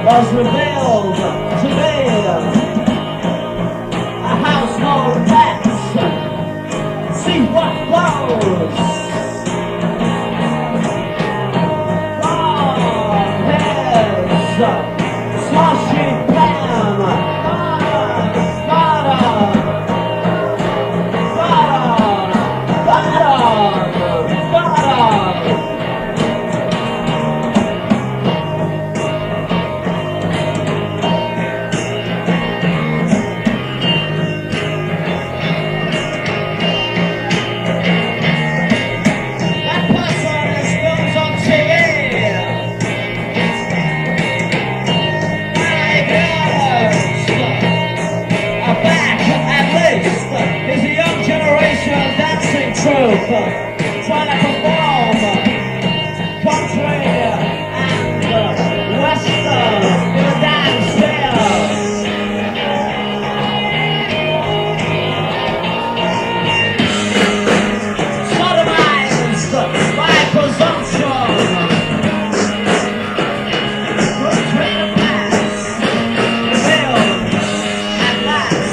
was revealed to be a household pet. See what flows from his slushy pan. Trying to perform country and western in a dance style. Sodomized by presumption, portray the past, revealed at last.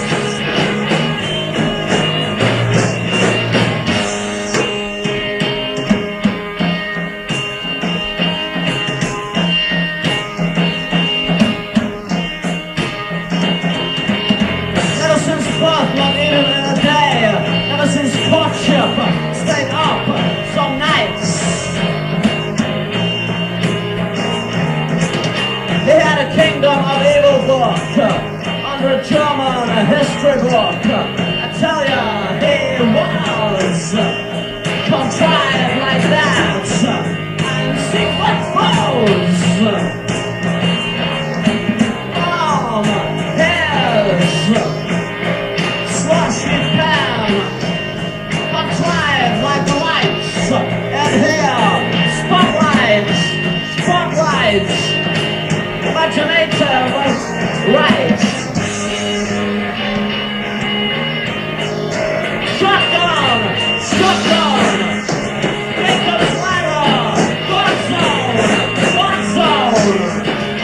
Not even in a day, ever since courtship, stayed up some nights. He had a kingdom of evil book under a German history book. I tell ya, he was contrived like that, and see what flows. And here, spotlights, imaginator was right. Shotgun, Jacob's ladder, God zone.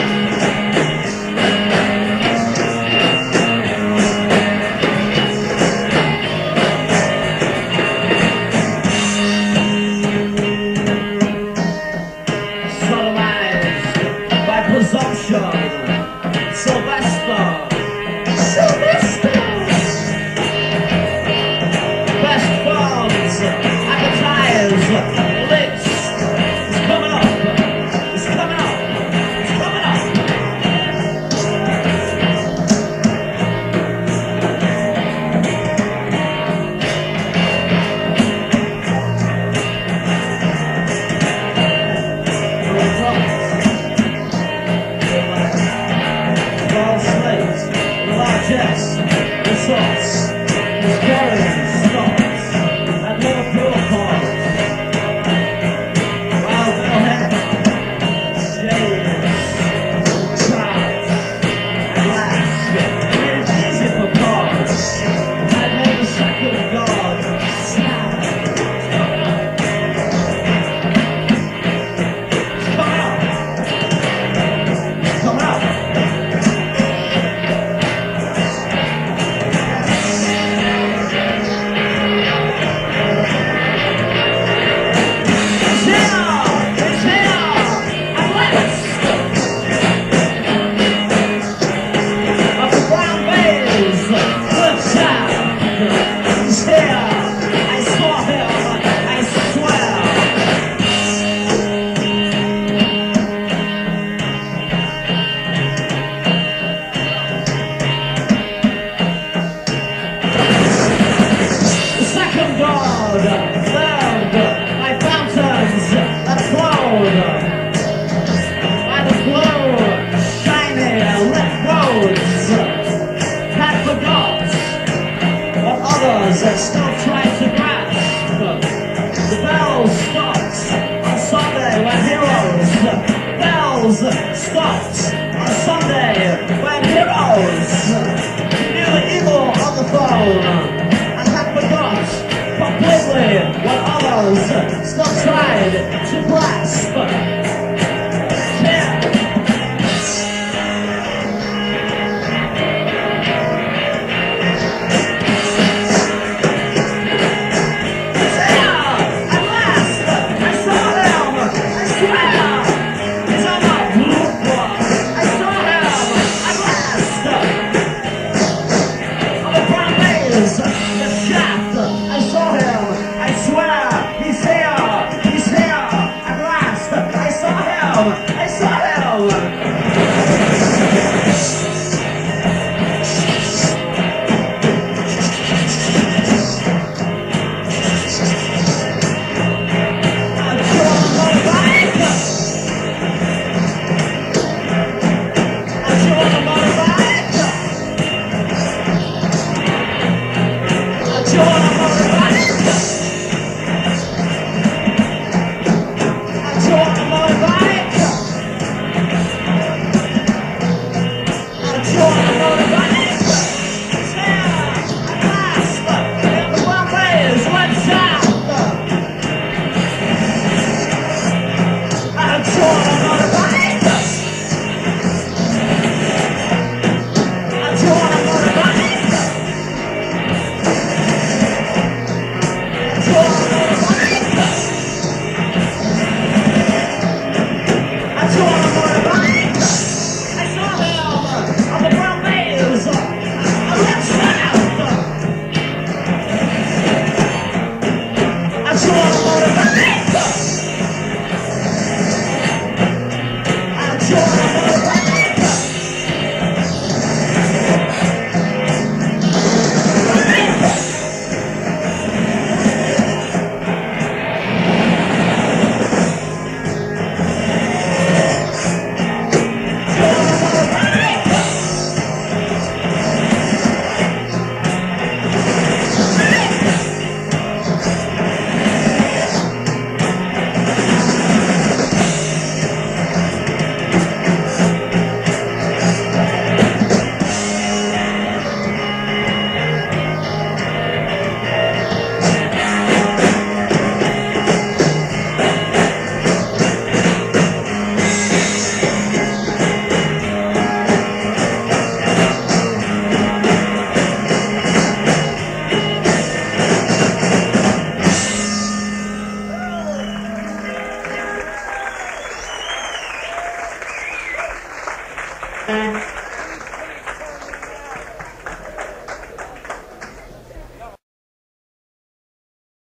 Presumption, Sylvester, best funds, advertise, list, it's coming up, it's coming up, it's coming up. Yes, the sauce, the scarring stops, and Liverpool calls. Wild Bill Head, James, Charles, and last, made it easy for cause. I made the second of God snap. It's coming up. It's coming up. That still trying to grasp. The bells stopped on Sunday when heroes. Bells stopped on Sunday when heroes knew the evil on the throne and had forgot completely what others still tried to grasp.